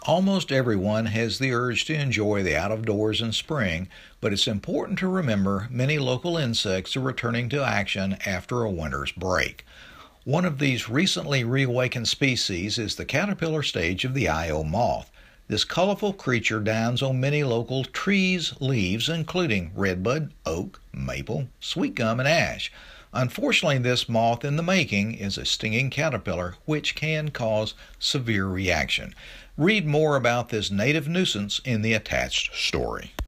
Almost everyone has the urge to enjoy the out of doors in spring, but it's important to remember many local insects are returning to action after a winter's break. One of these recently reawakened species is the caterpillar stage of the Io moth. This colorful creature dines on many local trees' leaves, including redbud, oak, maple, sweet gum, and ash. Unfortunately, this moth in the making is a stinging caterpillar, which can cause severe reaction. Read more about this native nuisance in the attached story.